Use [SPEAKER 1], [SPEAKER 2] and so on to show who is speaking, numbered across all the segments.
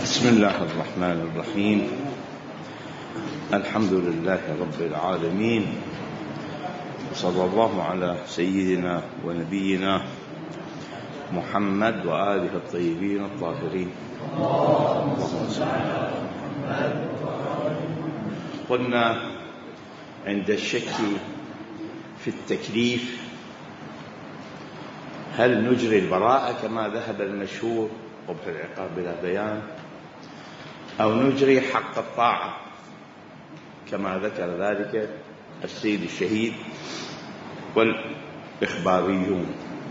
[SPEAKER 1] بسم الله الرحمن الرحيم. الحمد لله رب العالمين، صلى الله على سيدنا ونبينا محمد وآله الطيبين الطاهرين. قلنا عند الشك في التكليف هل نجري البراءة كما ذهب المشهور قبح العقاب بلا بيان، أو نجري حق الطاعة كما ذكر ذلك السيد الشهيد والإخباريون.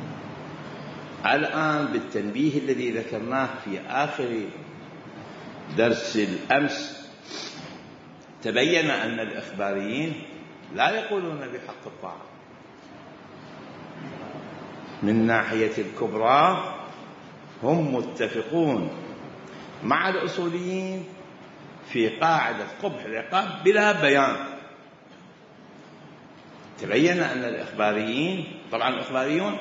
[SPEAKER 1] الآن بالتنبيه الذي ذكرناه في آخر درس الأمس تبين أن الإخباريين لا يقولون بحق الطاعة من ناحية الكبرى، هم متفقون مع الأصوليين في قاعدة قبح العقاب بلا بيان. تبين أن الإخباريين، طبعا الإخباريون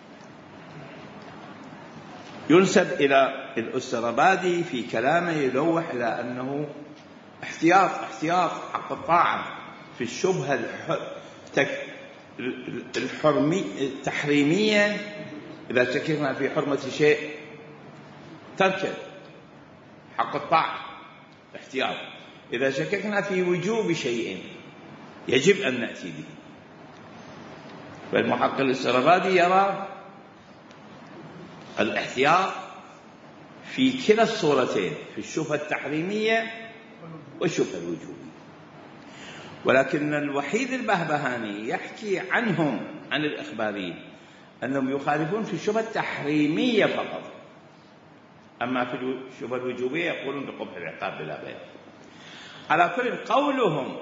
[SPEAKER 1] ينسب إلى الأسربادي في كلامه يلوح إلى أنه احتياط حق الطاعة في الشبهة التحريمية. إذا شككنا في حرمة شيء تركه حق الطاعة احتياط، إذا شككنا في وجوب شيء يجب أن نأتي به. فالمحقق السربادي يرى الاحتياط في كلا الصورتين، في الشبهة التحريمية والشبهة الوجوبية. ولكن الوحيد البهبهاني يحكي عنهم عن الإخباريين أنهم يخالفون في الشبهة التحريمية فقط، أما في الشبهة الوجوبية يقولون بقبح العقاب بلا بيان. على كل قولهم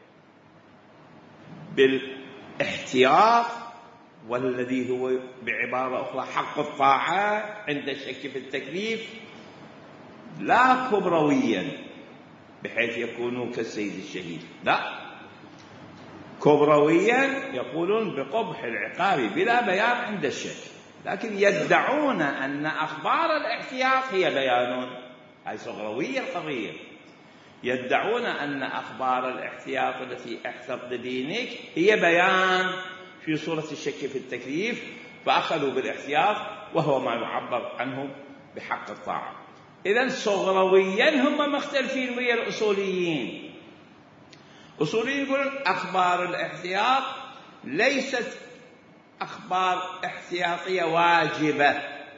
[SPEAKER 1] بالاحتياط، والذي هو بعبارة أخرى حق الطاعة عند الشك في التكليف، لا كبرويا بحيث يكونوا كالسيد الشهيد، لا، كبرويا يقولون بقبح العقاب بلا بيان عند الشك، لكن يدعون أن أخبار الاحتياط هي بيان. هذه صغروية القضية. يدعون أن أخبار الاحتياط التي احتط بدينك هي بيان في صورة الشك في التكليف، فأخذوا بالاحتياط وهو ما يعبر عنه بحق الطاعة. إذن صغرويا هم مختلفين ويا الأصوليين. أصوليين يقولون أخبار الاحتياط ليست أخبار احتياطية واجبة،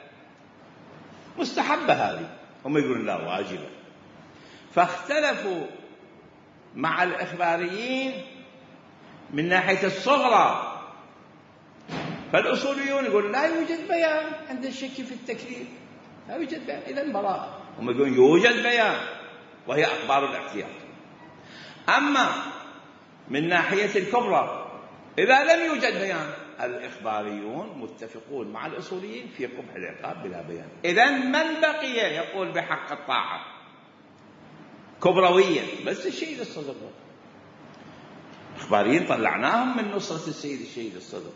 [SPEAKER 1] مستحبة هذه، هم يقولون لا واجبة. فاختلفوا مع الإخباريين من ناحية الصغرى. فالأصوليون يقولون لا يوجد بيان عند الشك في التكليف، لا يوجد بيان، إذن براءة. هم يقولون يوجد بيان وهي أخبار الاحتياط. أما من ناحية الكبرى إذا لم يوجد بيان، الإخباريون متفقون مع الأصوليين في قبح العقاب بلا بيان. إذن من بقي يقول بحق الطاعة كبرويا؟ بس الشهيد الصدر. الإخباريين طلعناهم من نصرة السيد الشهيد الصدر.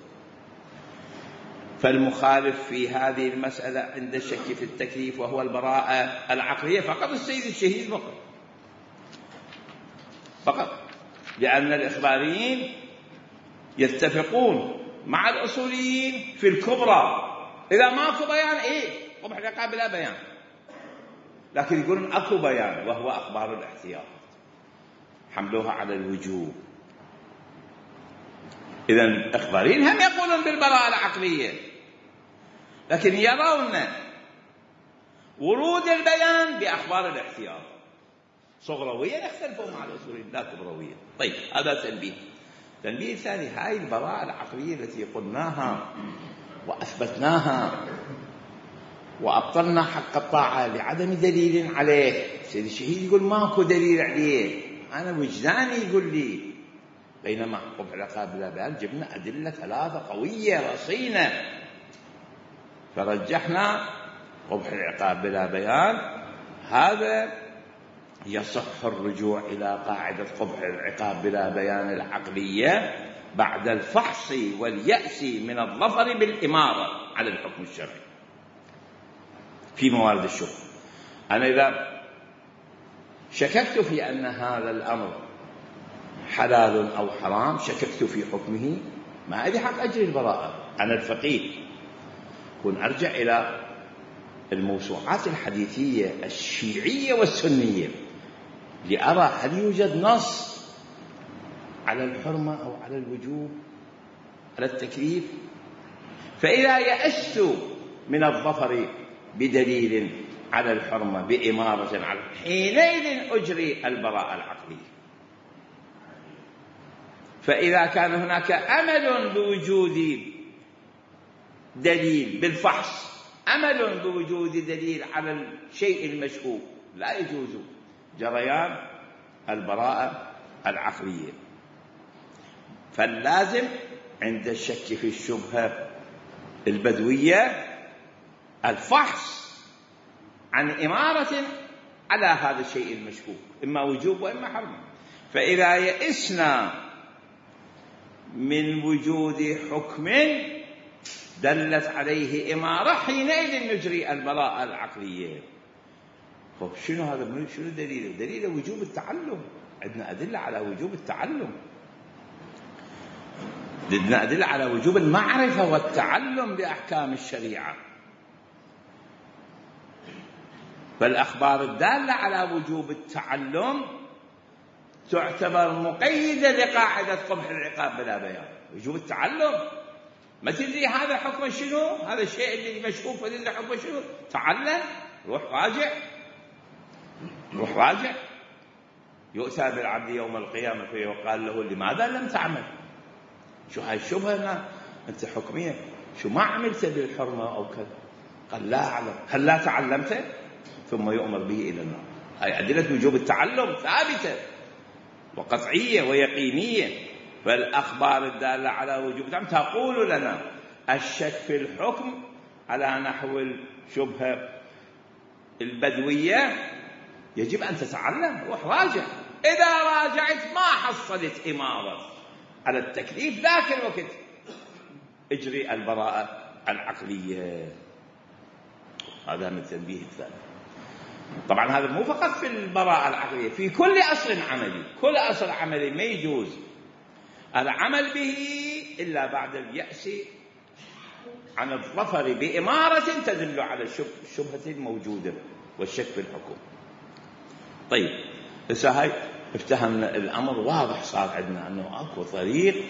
[SPEAKER 1] فالمخالف في هذه المسألة عند الشك في التكليف وهو البراءة العقلية فقط السيد الشهيد فقط، لأن الإخباريين يتفقون مع الأصوليين في الكبرى. إذا ماكو بيان قبح العقاب بلا بيان، لكن يقولون أكو بيان وهو أخبار الاحتياط، حملوها على الوجوب. إذن الإخباريين هم يقولون بالبراءة العقلية، لكن يرون ورود البيان بأخبار الاحتياط. صغرويا يختلفوا مع الأصوليين لا كبرويا. طيب، هذا تنبيه. تنبيه ثاني، هاي البراءة العقلية التي قلناها وأثبتناها وأبطلنا حق الطاعة لعدم دليل عليه. سيد الشهيد يقول ماكو دليل عليه، أنا وجداني يقول لي، بينما قبح العقاب بلا بيان جبنا أدلة 3 قوية رصينة، فرجحنا قبح العقاب بلا بيان. هذا يصح الرجوع إلى قاعدة قبح العقاب بلا بيان العقلية بعد الفحص واليأس من الظفر بالإمارة على الحكم الشرعي في موارد الشبهة. أنا إذا شككت في أن هذا الأمر حلال أو حرام، شككت في حكمه، ما أدري حق أجري البراءة. أنا الفقيه كن أرجع إلى الموسوعات الحديثية الشيعية والسنية لأرى هل يوجد نص على الحرمة أو على الوجوب على التكليف. فإذا يأست من الظفر بدليل على الحرمة بإمارة على، حينئذ أجري البراءة العقلية. فإذا كان هناك أمل بوجود دليل بالفحص، أمل بوجود دليل على الشيء المشكوك، لا يجوز جريان البراءة العقلية. فاللازم عند الشك في الشبهة البدوية الفحص عن إمارة على هذا الشيء المشكوك، إما وجوب وإما حرمة. فإذا يئسنا من وجود حكم دلت عليه إمارة، حينئذ نجري البراءة العقلية. شنو هذا؟ شنو دليله؟ دليله وجوب التعلم. عندنا أدلة على وجوب التعلم، عندنا أدلة على وجوب المعرفة والتعلم بأحكام الشريعة. فالأخبار الدالة على وجوب التعلم تعتبر مقيدة لقاعدة قبح العقاب بلا بيان. وجوب التعلم، ما تدري هذا حكم شنو، هذا الشيء اللي مشكوك فتدري حكم شنو، تعلم، روح راجع، روح راجع. يؤتى بالعبد يوم القيامة فيقال له لماذا لم تعمل؟ شو هاي الشبهة هنا أنت حكمية، شو ما عملت بالحرمة أو كذا؟ قال لا أعلم. هل لا تعلمت؟ ثم يؤمر به إلى النار. هاي أدلة وجوب التعلم ثابتة وقطعية ويقينية. فالأخبار الدالة على وجوب التعلم تقول لنا الشك في الحكم على نحو الشبهة البدوية يجب أن تتعلم، روح راجع. إذا راجعت ما حصلت إمارة على التكليف ذاك الوقت اجري البراءة العقلية. هذا من التنبيه الثاني. طبعا هذا مو فقط في البراءة العقلية، في كل أصل عملي. كل أصل عملي ما يجوز العمل به إلا بعد اليأس عن الظفر بإمارة تدل على الشبهة الموجودة والشك في الحكم. طيب هسه هاي افتهمنا الأمر واضح، صار عندنا أنه أكو طريق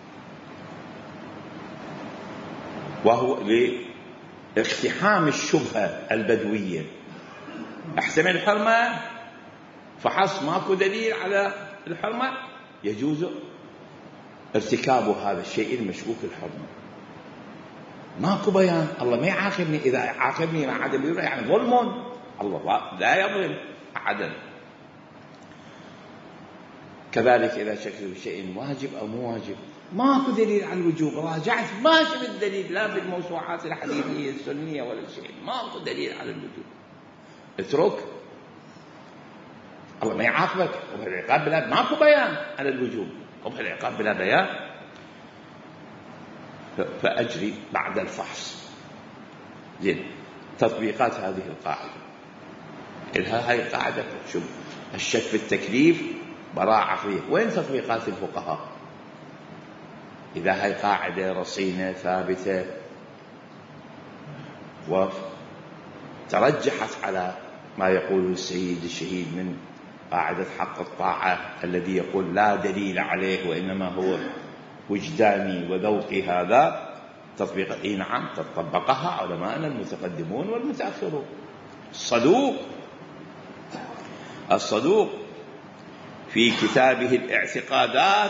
[SPEAKER 1] وهو لاقتحام الشبهة البدوية. احتمل الحرمة فحص ماكو دليل على الحرمة، يجوز ارتكاب هذا الشيء المشكوك الحرمة. ماكو بيان، الله ما يعاقبني. إذا عاقبني مع عدم بيان يعني ظلم، الله لا يظلم أحدا. كذلك إذا شك في شيء واجب أو مو واجب، ماكو دليل على الوجوب، راجعت ما شفت الدليل لا في الموسوعات الحديثية السنية ولا شيء، ماكو دليل على الوجوب، اترك. الله ما يعاقبك، قبح العقاب بلا، ماكو بيان على الوجوب، قبح العقاب بلا بيان. فأجري بعد الفحص. زين، تطبيقات هذه القاعدة إلها هاي قاعدة شو الشك في التكليف براءة عقلية. وين تطبيقات الفقهاء؟ إذا هاي قاعدة رصينة ثابتة وترجحت على ما يقول السيد الشهيد من قاعدة حق الطاعة الذي يقول لا دليل عليه وإنما هو وجداني وذوقي، هذا تطبيق نعم تطبقها علماءنا المتقدمون والمتأخرون. الصدوق في كتابه الاعتقادات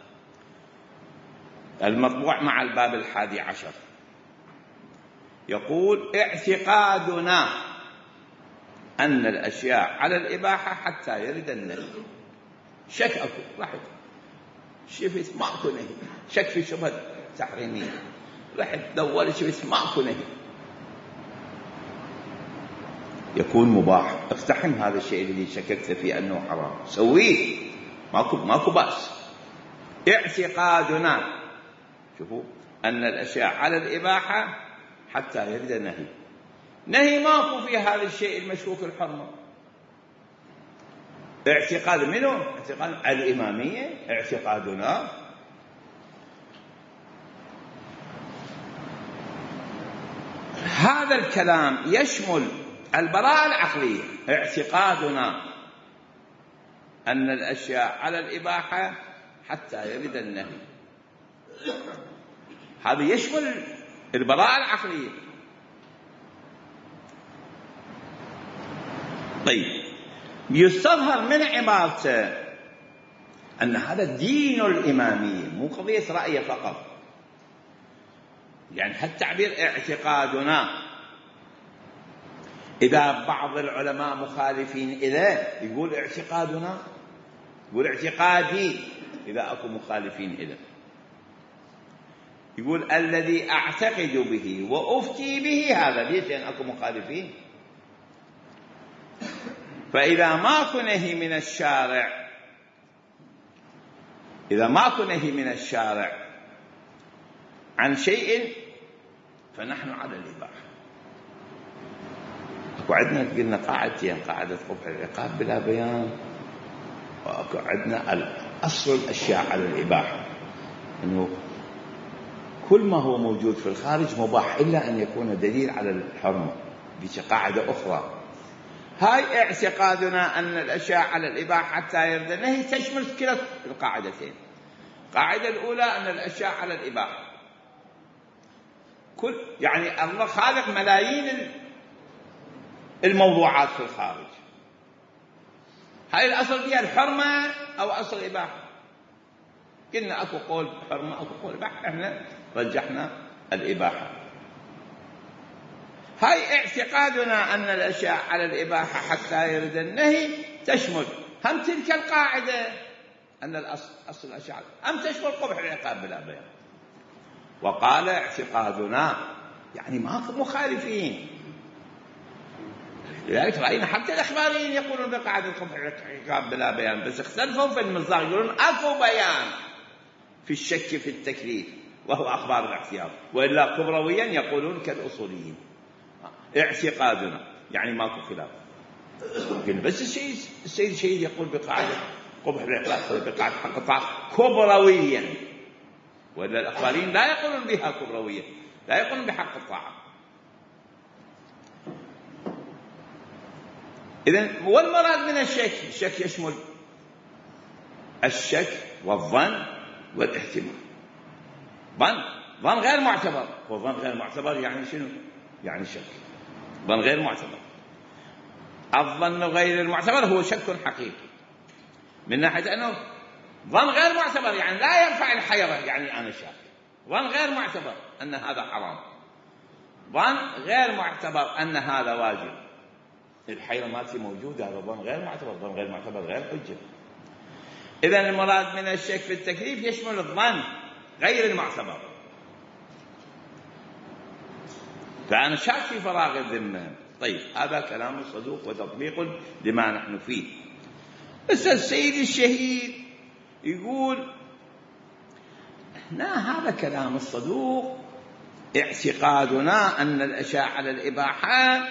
[SPEAKER 1] المطبوع مع الباب 11 يقول اعتقادنا أن الأشياء على الإباحة حتى يرد النهي. شك أكو رحت شفت ماكو نهي، شك في شبهة تحريمية، رحت دورت شفت ماكو نهي، يكون مباح. اقتحم هذا الشيء الذي شككت فيه أنه حرام، سويه، ماكو بأس. اعتقادنا، شوفوا، أن الأشياء على الإباحة حتى يرد نهي ماكو في هذا الشيء المشكوك الحرمة. اعتقاد منه؟ اعتقاد الإمامية، اعتقادنا. هذا الكلام يشمل البراءة العقلية. اعتقادنا أن الأشياء على الإباحة حتى يرد النهي، هذا يشمل البراءة العقلية. طيب، يستظهر من عبارته أن هذا دين الإمامية، مو قضية رأي فقط. يعني هالتعبير اعتقادنا، إذا بعض العلماء مخالفين إليه يقول اعتقادنا، يقول اعتقادي إذا أكو مخالفين إليه، يقول الذي أعتقد به وأفتي به، هذا ليش؟ لأن أكو مخالفين. فإذا ماكو نهي من الشارع، إذا ماكو نهي من الشارع عن شيء فنحن على الإباحة. أكو عندنا قلنا قاعدتين: قاعدة قبح العقاب بلا بيان، وأكو عندنا أصل الأشياء على الإباحة، أنه كل ما هو موجود في الخارج مباح إلا أن يكون دليل على الحرمة. دي قاعدة أخرى. هاي اعتقادنا أن الأشياء على الإباحة حتى يرد النهي تشمل كلا القاعدتين. القاعدة الأولى أن الأشياء على الإباحة، يعني الله خالق ملايين الموضوعات في الخارج، هاي الأصل فيها الحرمة أو أصل الإباحة؟ قلنا أكو قول حرمة أكو قول إباحة، إحنا رجحنا الإباحة. هاي اعتقادنا أن الأشياء على الإباحة حتى يرد النهي تشمل هم تلك القاعدة أن الأصل الأشياء، أم تشمل قبح العقاب بلا بيان. وقال اعتقادنا يعني ماكو مخالفين، لذلك رأينا حتى الأخباريين يقولون بقاعدة قبح العقاب بلا بيان، بس اختلفوا في المصداق، يقولون أكو بيان في الشك في التكليف وهو أخبار الاحتياط، وإلا كبرويا يقولون كالأصوليين. اعتقادنا يعني ماكو خلاف. بس السيد الشهيد يقول بقاعدة قبح العقاب بقاعدة حق الطاعة كبرويا، وإلا الأخباريين لا يقولون بها كبرويا، لا يقولون بحق الطاعة. إذن والمراد من الشك، الشك يشمل الشك والظن والاحتمال. ظن غير معتبر، وظن غير معتبر يعني شنو؟ يعني شك. ظن غير معتبر، الظن غير المعتبر هو شك حقيقي، من ناحية أنه ظن غير معتبر يعني لا ينفع الحيرة، يعني أنا شاك. ظن غير معتبر أن هذا حرام، ظن غير معتبر أن هذا واجب. الحيرة مالتي موجودة، هذا ظن غير معتبر، ظن غير معتبر غير حجة. إذن المراد من الشك في التكليف يشمل الظن غير المعتبر، فأنا شاك في فراغ الذمة. طيب، هذا كلام صدوق وتطبيق لما نحن فيه. بس السيد الشهيد يقول هنا هذا كلام الصدوق، اعتقادنا أن الأشياء على الإباحة،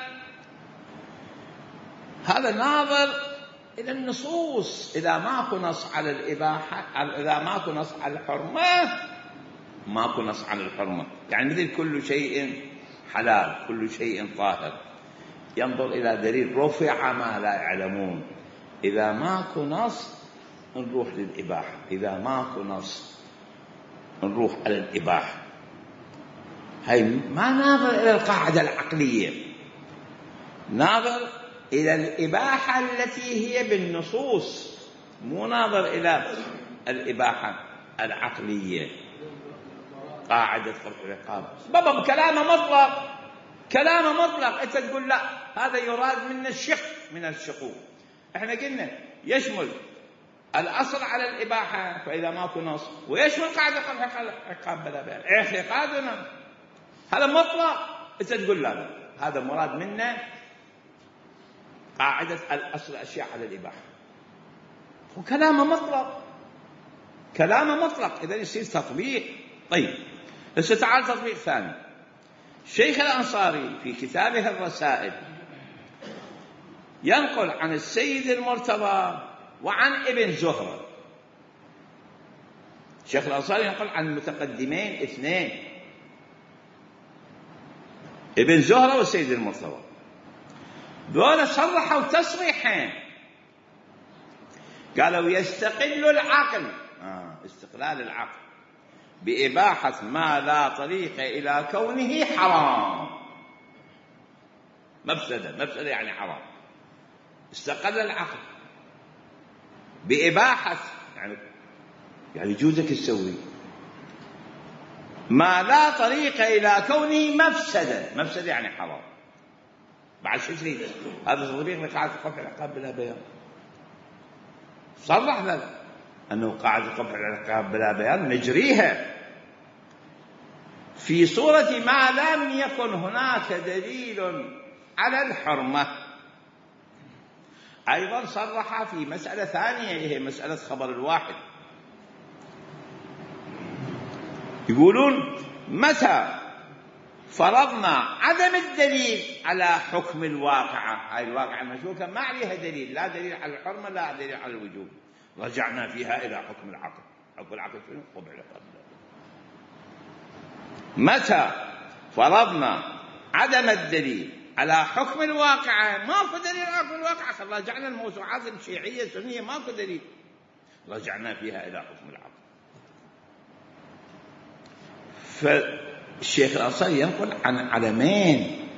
[SPEAKER 1] هذا ناظر إلى النصوص. إذا ماكو نص على الإباحة، إذا ماكو نص على الحرمة، ماكو نص على الحرمة. يعني مثل كل شيء حلال، كل شيء طاهر، ينظر إلى دليل رفع ما لا يعلمون. إذا ماكو نص نروح للإباحة، إذا ماكو نص نروح على الإباحة. هاي ما ناظر إلى القاعدة العقلية، ناظر إلى الإباحة التي هي بالنصوص، مو ناظر إلى الإباحة العقلية. قاعدة قبح العقاب بابا كلامه مطلق، كلامه مطلق. أنت تقول لا، هذا يراد من الشق، من الشقوق. احنا قلنا يشمل الأصل على الإباحة فإذا ماكو نص، ويشمل قاعدة قبح العقاب بلا بيان. اعتقادنا هذا مطلق، أنت تقول لا، هذا مراد منا قاعدة الأصل الأشياء على الإباحة، وكلامه مطلق، كلامه مطلق، إذا يصير تطبيق. طيب، بس تعال تطبيق ثاني. الشيخ الأنصاري في كتابه الرسائل ينقل عن السيد المرتضى وعن ابن زهرة. الشيخ الأنصاري ينقل عن المتقدمين اثنين، ابن زهرة والسيد المرتضى، دول صرحوا تصريحين، قالوا يستقل العقل استقلال العقل بإباحة ما لا طريق إلى كونه حرام. مفسدة يعني حرام. استقل العقل بإباحة يعني يجوزك تسوي ما لا طريق إلى كونه مفسدة يعني حرام. بعد شو تريد؟ هذا تطبيق لقاعدة قبح العقاب بلا بيان. صرح ذلك أنه قاعدة قبح العقاب بلا بيان نجريها في صورة ما لم يكن هناك دليل على الحرمة. أيضا صرح في مسألة ثانية هي مسألة خبر الواحد. يقولون متى فرضنا عدم الدليل على حكم الواقعة، هاي الواقعة المشبوكة ما عليها دليل، لا دليل على الحرمة لا دليل على الوجوب، رجعنا فيها إلى حكم العقل. حكم العقل شنو؟ قبح العقاب. متى فرضنا عدم الدليل على حكم الواقعة، ماكو دليل على حكم الواقعة، رجعنا الموسوعات الشيعية السنية ماكو دليل، رجعنا فيها إلى حكم العقل. فالشيخ الأنصاري ينقل عن علمين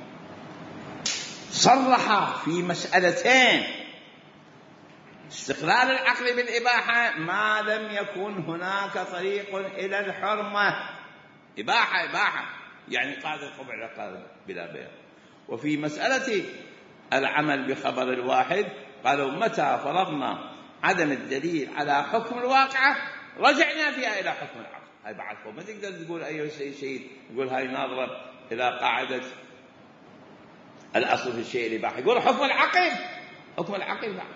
[SPEAKER 1] صرح في مسألتين: استقلال العقل بالإباحة ما لم يكن هناك طريق إلى الحرمة. إباحة يعني قاعدة قبح العقاب بلا بيان. وفي مسألة العمل بخبر الواحد قالوا متى فرضنا عدم الدليل على حكم الواقعة رجعنا فيها إلى حكم العقل. هاي بعد ما تقدر تقول أي شيء يقول هاي ناظرة إلى قاعدة الأصل في الشيء الإباحة، يقول حكم العقل بعد.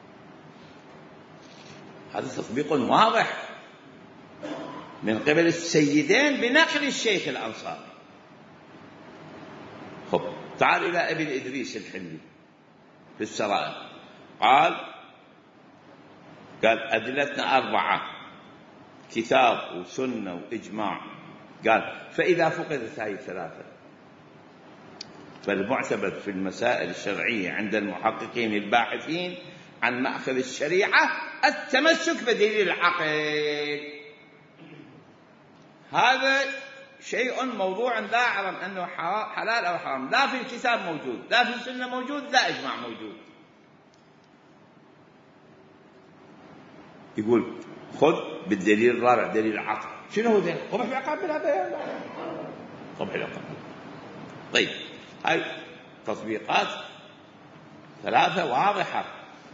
[SPEAKER 1] هذا تطبيق واضح من قبل السيدين بنقل الشيخ الأنصاري. خب تعال إلى ابن إدريس الحمدي في السرائر، قال أدلتنا 4: كتاب وسنة وإجماع. قال فإذا فقدت هذه الثلاثة فالمعتبر في المسائل الشرعية عند المحققين الباحثين عن مأخذ الشريعة التمسك بدليل العقل. هذا شيء موضوع لا أعلم أنه حلال أو حرام، لا في الكتاب موجود، لا في السنة موجود، لا إجماع موجود. يقول خذ بالدليل الرابع دليل العقل. شنو هو دليل؟ قبح العقاب بلا بيان. قبح العقاب. طيب هاي تطبيقات ثلاثة واضحة.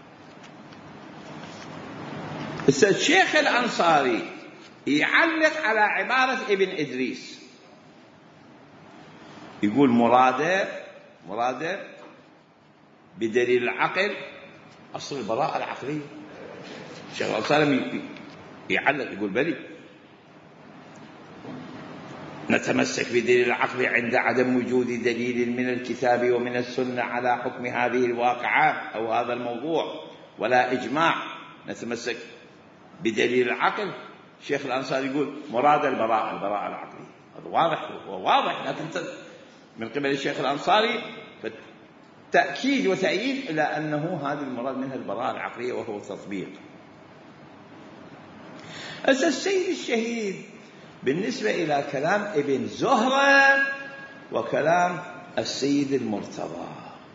[SPEAKER 1] الشيخ الأنصاري يعلق على عبارة ابن إدريس، يقول مراده بدليل العقل أصل البراءة العقلية. الشيخ الأنصاري يعلق يقول بلي نتمسك بدليل العقل عند عدم وجود دليل من الكتاب ومن السنة على حكم هذه الواقعات أو هذا الموضوع ولا إجماع، نتمسك بدليل العقل. الشيخ الأنصاري يقول مراد البراءة العقلية. هذا واضح لكن من قبل الشيخ الأنصاري تأكيد وتأييد إلى أنه هذا المراد منها البراءة العقلية وهو تطبيق. السيد الشهيد بالنسبة إلى كلام ابن زهرة وكلام السيد المرتضى،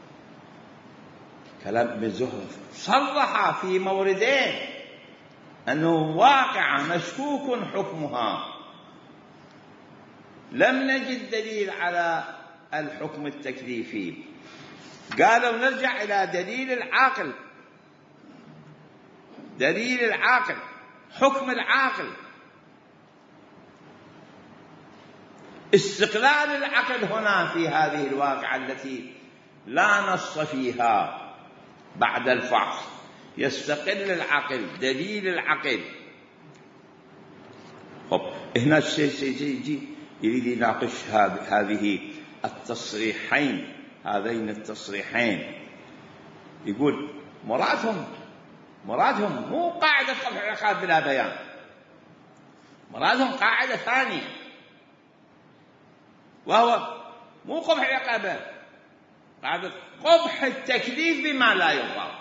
[SPEAKER 1] كلام ابن زهرة صرح في موردين أنه واقع مشكوك حكمها، لم نجد دليل على الحكم التكليفي. قالوا نرجع إلى دليل العاقل حكم العاقل، استقلال العقل هنا في هذه الواقعة التي لا نص فيها بعد الفحص، يستقل العقل دليل العقل. طب هنا يجي يريد يناقش هذين التصريحين، يقول مرادهم مرادهم مو قاعدة قبح العقاب بلا بيان، مرادهم قاعدة ثانية، وهو مو قبح العقاب، قاعدة قبح التكليف بما لا يطاق.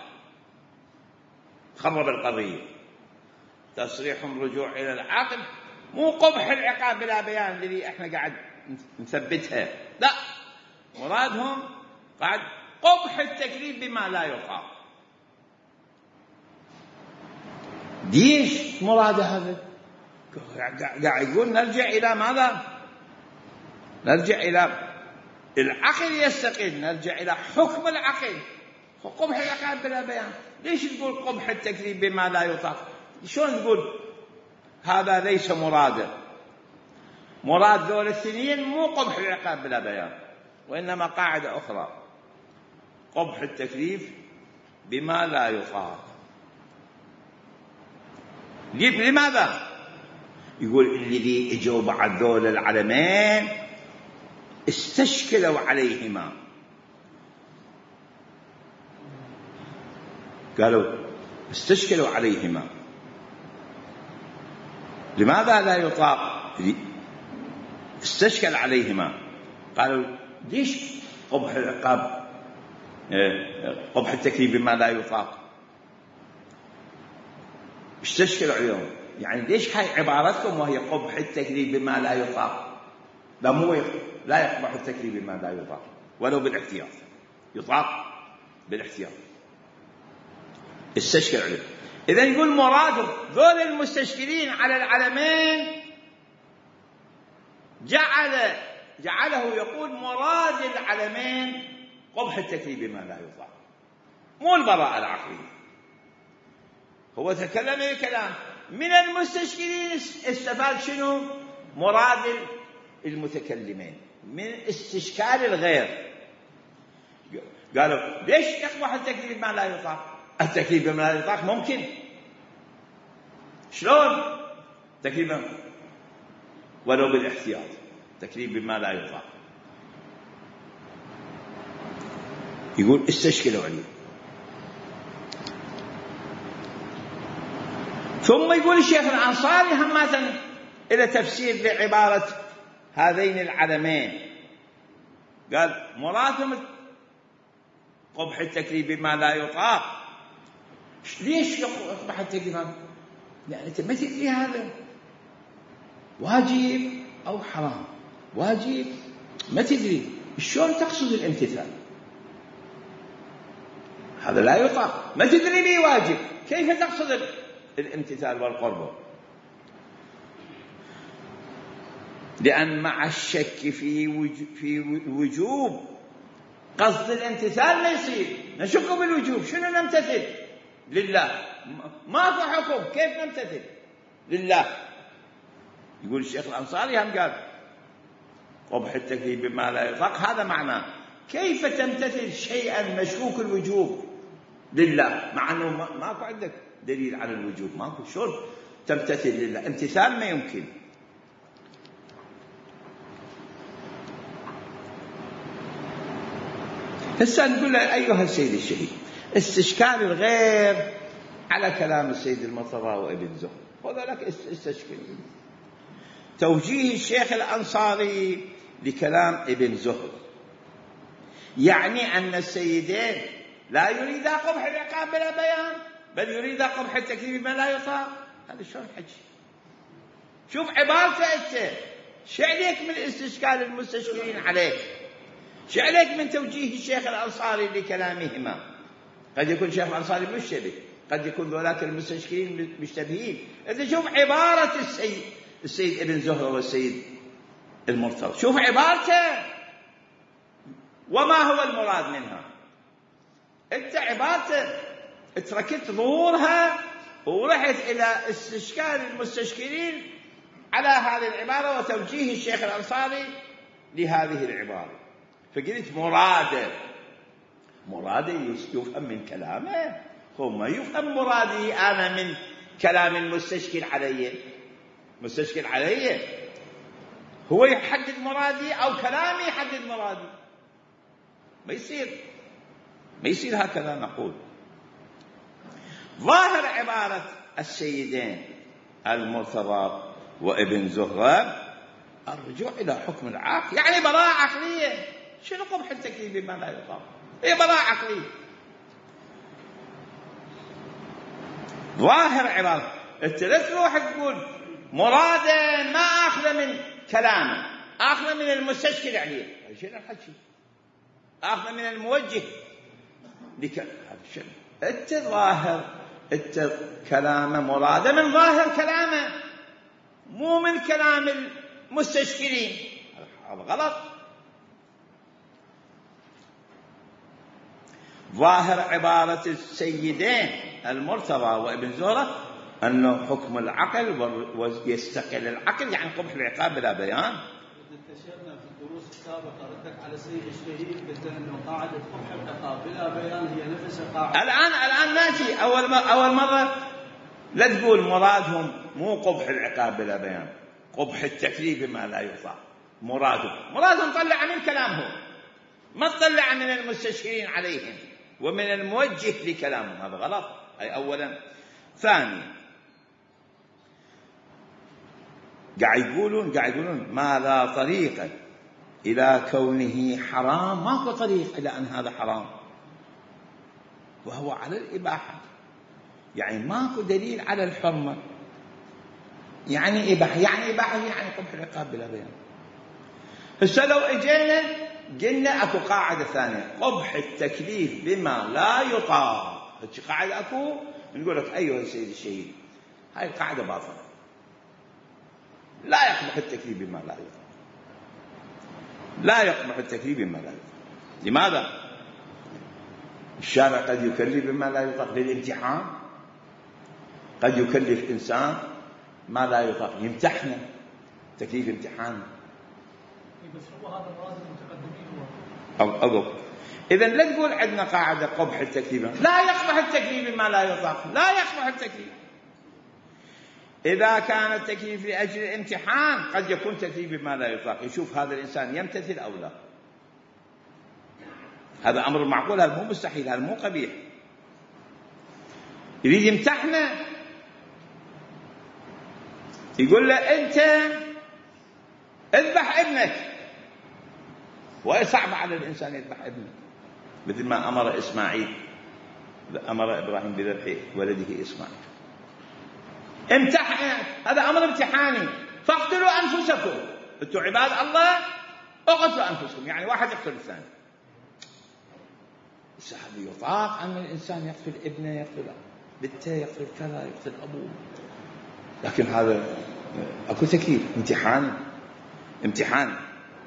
[SPEAKER 1] خرب القضية، تصريح رجوع إلى العقل، مو قبح العقاب بلا بيان الذي احنا قاعد نثبتها، لا، مرادهم قاعد قبح التكليف بما لا يطاق. ديش مراد هذا؟ قاعد يقول نرجع إلى ماذا؟ نرجع إلى العقل يستقل، نرجع إلى حكم العقل. قبح العقاب بلا بيان، ليش تقول قبح التكليف بما لا يطاق؟ شلون تقول هذا ليس مراده؟ مراد ذول الاثنين مو قبح العقاب بلا بيان، وإنما قاعدة أخرى، قبح التكليف بما لا يطاق. لماذا؟ يقول الذي اجوا بعد ذول العلمين استشكلوا عليهما، قالوا استشكلوا عليهما. لماذا لا يطاق؟ استشكل عليهما، قالوا ليش قبح العقاب قبح التكليف بما لا يطاق؟ استشكلوا عليهم، يعني ليش هاي عبارتكم وهي قبح التكليف بما لا يطاق؟ لا، مو لا يقبح التكليف بما لا يطاق ولو بالاحتياط، يطاق بالاحتياط. استشكل عليهم. إذا يقول مراد ذول المستشكلين على العلمين جعله يقول مراد العلمين قبح التكليف بما لا يطاق، مو البراءة العقلية. هو تكلم بكلام من المستشكلين، استفاد شنو؟ مراد المتكلمين من استشكال الغير. قالوا ليش يقبح التكليف بما لا يطاق؟ التكليف بما لا يطاق ممكن، شلون تكليف ولو بالاحتياط، تكليف بما لا يطاق. يقول استشكلوا عليه. ثم يقول الشيخ الأنصاري همة إلى تفسير لعبارة هذين العلمين، قال مرادهم قبح التكليف بما لا يطاق. ليش يقبح التكليف؟ يعني أنت ما تدري هذا واجب أو حرام، واجب ما تدري، شلون تقصد الامتثال؟ هذا لا يطاق، ما تدري به واجب، كيف تقصد الامتثال والقرب؟ لأن مع الشك في وجوب قصد الامتثال ما يصير، نشك بالوجوب، شنو نمتثل؟ لله، ماكو حكم، كيف نمتثل؟ لله. يقول الشيخ الأنصاري هم قال قبح التكليف بما لا يطاق، هذا معناه كيف تمتثل شيئا مشكوك الوجوب لله، مع أنه ماكو عندك دليل على الوجوب، ماكو، شلون تمتثل لله؟ امتثال ما يمكن. هسه نقول له أيها السيد الشهيد، استشكال الغير على كلام السيد المرتضى وابن زهر، هذا لك استشكل. توجيه الشيخ الأنصاري لكلام ابن زهر يعني أن السيدين لا يريدا قبح العقاب بلا بيان، بل يريدا قبح التكليف بما لا يطاق. هذا شلون حكي؟ شوف عبارته أنت، شو عليك من استشكال المستشكلين عليك؟ شو عليك من توجيه الشيخ الأنصاري لكلامهما؟ قد يكون الشيخ الأنصاري مشتبه، قد يكون ذولاك المستشكلين مشتبهين. إذا شوف عبارة السيد ابن زهر والسيد المرتضى، شوف عبارته وما هو المراد منها. أنت عبارته تركت ظهورها ورحت إلى استشكال المستشكلين على هذه العبارة وتوجيه الشيخ الأنصاري لهذه العبارة، فقلت مراده يفهم من كلامه، هو ما يفهم مرادي أنا من كلام المستشكل علي، هو يحدد مرادي أو كلامي يحدد مرادي. ما يصير هكذا نقول. ظاهر عبارة السيدين المرتضى وابن زهرة الرجوع إلى حكم العقل، يعني براءة عقلية. شنو قبح التكليف بما لا يطاق؟ هي براءة عقلية. ظاهر عبارة انت لا تروح تقول مرادا ما اخذ من كلامه، اخذ من المستشكل عليه، شنو الحكي؟ اخذ من الموجه هذا الشيء. انت ظاهر انت كلامه مراده من ظاهر كلامه، مو من كلام المستشكلين. هذا غلط. ظاهر عبارة السيدين المرتضى وابن زهرة أنه حكم العقل ويستقل العقل، يعني قبح العقاب بلا بيان.
[SPEAKER 2] انتشرنا في الدروس السابقة ردك على سيد الشهيد، قلت أنه قاعدة قبح العقاب بلا بيان هي نفس القاعدة.
[SPEAKER 1] الآن ناتي أول مرة لا تقول مرادهم مو قبح العقاب بلا بيان، قبح التكليف بما لا يطاق. مرادهم طلع من كلامهم، ما طلع من المستشيرين عليهم ومن الموجه لكلامهم. هذا غلط. أي أولا. ثانيا قاعد يقولون ما لا طريق إلى كونه حرام، ماكو طريق إلى أن هذا حرام وهو على الإباحة، يعني ماكو دليل على الحرمة. يعني إباحة يعني قبح العقاب بلا بيان. هسه لو اجينا قلنا اكو قاعدة ثانية، قبح التكليف بما لا يطاق. هيك قاعدة اكو، نقول لك ايها السيد الشهيد هاي القاعدة باطلة، لا يقبح التكليف بما لا يطاق، لا يقبح التكليف بما لا يطاق. لماذا؟ الشارع قد يكلف بما لا يطاق للامتحان، قد يكلف إنسان ما لا يطاق يمتحنه، تكليف امتحان.
[SPEAKER 2] بس هو هذا مراد المتقدمين
[SPEAKER 1] أو إذا لا تقول عندنا قاعدة قبح التكليف، لا يقبح التكليف بما لا يطاق، لا يقبح التكليف. إذا كان التكليف لأجل الامتحان قد يكون تكليف بما لا يطاق، يشوف هذا الإنسان يمتثل أو لا. هذا أمر معقول، هذا مو مستحيل، هذا مو قبيح. يريد يمتحنه، يقول له أنت اذبح ابنك، وهي صعبة على الإنسان يذبح ابنه، مثل ما أمر إسماعيل، أمر إبراهيم بذبح ولده إسماعيل. امتحن، هذا أمر امتحاني. فاقتلوا أنفسكم، أنتم عباد الله اقتلوا أنفسكم، يعني واحد يقتل الثاني. هذا يطاق أن الإنسان يقتل ابنه، يقتل بنته، يقتل كذا، يقتل أبوه، لكن هذا أكو تكليف امتحان.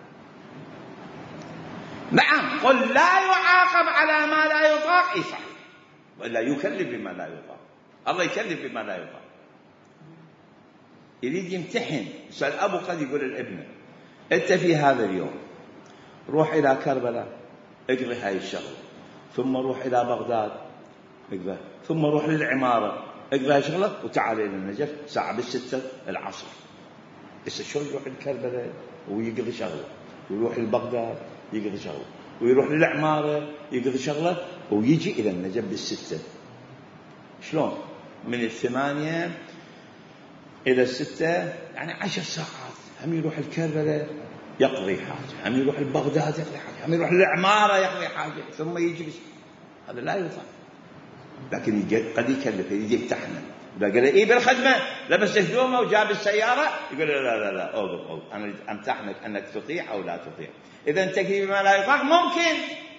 [SPEAKER 1] نعم، قل لا يعاقب على ما لا يطاق، إيه صحيح، ولا يكلف بما لا يطاق. الله يكلف بما لا يطاق. يريد يمتحن. الأبو قد يقول للابن أنت في هذا اليوم روح إلى كربلاء اقضي هاي الشغلة، ثم روح إلى بغداد اقضي، ثم روح للعمارة اقضي هاي الشغلة، وتعال إلى النجف ساعة 6 العصر. إذا شو يروح لكربلاء ويقضي شغلة، ويروح لبغداد يقضي شغلة، ويروح للعمارة يقضي شغلة، ويجي إلى النجف 6. شلون؟ من 8 إلى 6 يعني 10 ساعات. هم يروح الكربلاء يقضي حاجة، هم يروح لبغداد يقضي حاجة، هم يروح للعمارة يقضي حاجة، ثم يجي هذا لا يطاق. لكن قد يكلف، يجي يمتحنه. إذا قال إيه بالخدمة لبس هدومه وجاب السيارة، يقول لا أوقف أنا أمتحنك أنك تطيع أو لا تطيع. إذا التكليف بما لا يطاق ممكن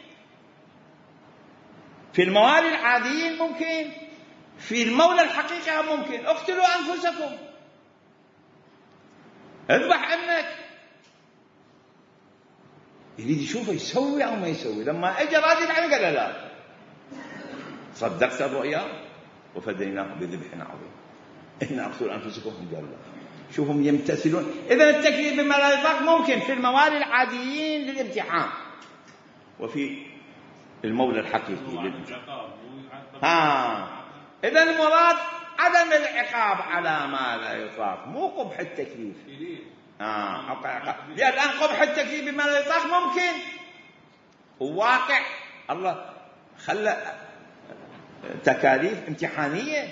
[SPEAKER 1] في الموالي العاديين، ممكن في المولى الحقيقة، ممكن اقتلوا أنفسكم، اذبح ابنك. يريد يشوفه يسوي أو ما يسوي. لما أجى راجل عنه قال لا، صدقت الرؤيا وفديناه بذبح عظيم، إن أقتل أنفسكم. قال لا، شوفهم يمتثلون. إذا التكليف بما لا يطاق ممكن في الموالي العاديين للامتحان، وفي المولى الحقيقي إذا المراد عدم العقاب على ما لا يطاق، مو قبح التكليف. الآن قبح التكليف بما لا يطاق ممكن، وواقع. الله خلى تكاليف امتحانية.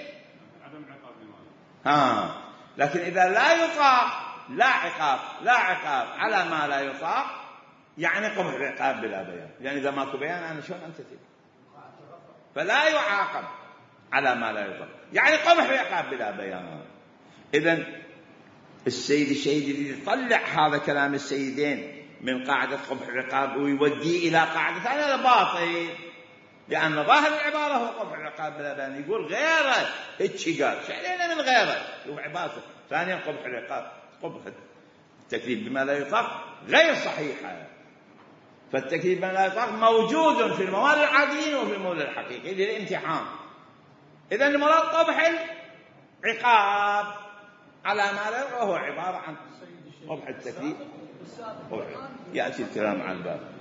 [SPEAKER 1] لكن إذا لا يطاق لا عقاب على ما لا يطاق، يعني قبح العقاب بلا بيان. يعني إذا ماكو بيان أنا شلون أمتثل؟ فلا يعاقب على ما لا يطاق، يعني قبح العقاب بلا بيان. إذن السيد الشهيد اللي يطلع هذا كلام السيدين من قاعدة قبح العقاب ويوديه إلى قاعدة ثانية باطل، لأن ظاهر العبارة هو قبح العقاب بلا بيان. يقول غيره هيك قال، شعلينا من غيره هو عبارته. ثانيا قبح العقاب، قبح التكليف بما لا يطاق غير صحيحة. فالتكليف بما لا يطاق موجود في الموارد العاديين وفي الموارد الحقيقي للامتحان. إذن المراد قبح العقاب على ما لا، وهو عبارة عن قبح التكليف. يأتي الكلام عن الباب.